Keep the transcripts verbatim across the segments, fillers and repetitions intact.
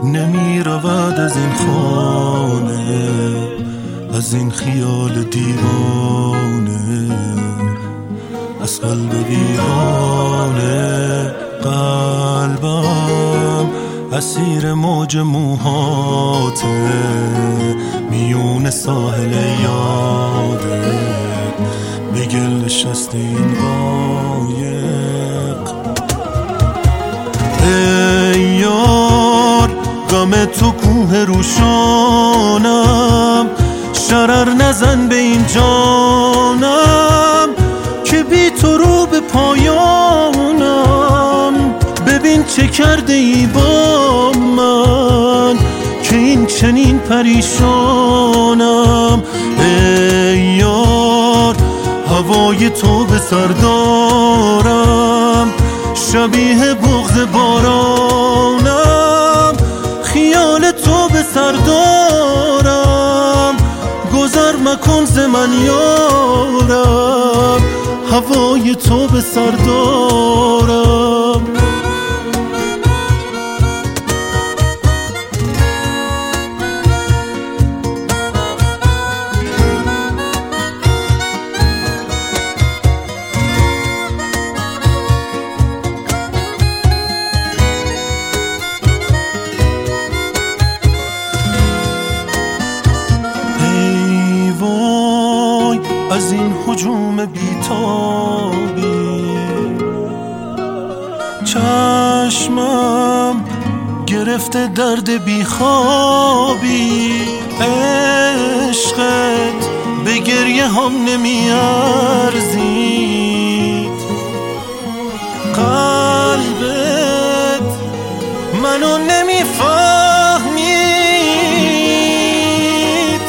نمی رود از این خانه، از این خیال دیوانه، از قلب ویرانه. قلبم اسیر موج موهاته، میون ساحل یاده، به گل نشسته این قایق. ای یار غم تو کوه روشانم، شرر نزن به این جانم که بی تو رو به پایانم. ببین چه کرده ای با من که این چنین پریشانم. ای یار هوای تو به سر دارم، شبیه بغض بارانم. خیال تو به سر دارم، گذر مکن ز من یارم. هوای تو به سر دارم. از این هجوم بیتابی چشمم گرفته درد بیخوابی. عشقت به گریه هم نمی ارزید، قلبت منو نمی فهمید.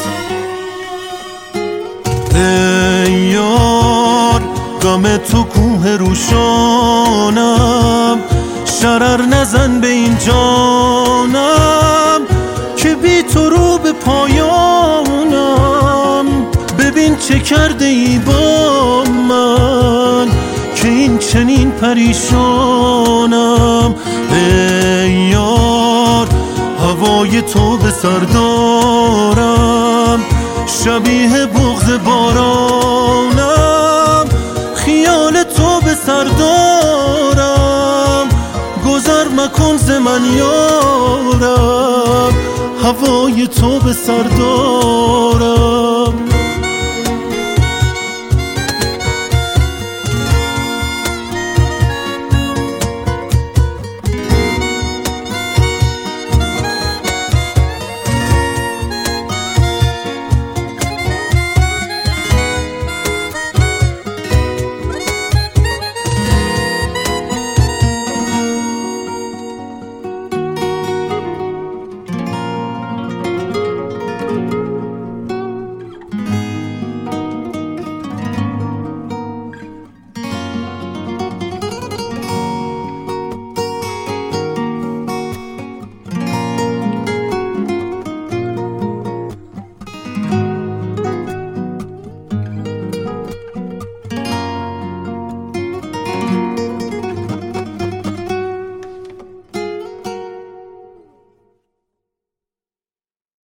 ای یار غم تو کوه روشانم، شرر نزن به این جانم که بی تو رو به پایانم. ببین چه کرده ای با من که این چنین پریشانم. ای یار هوای تو به سر دارم، شبیه بغض بارانم. خیال تو به سر دارم، گذر مکن ز من یارم. هوای تو به سر دارم.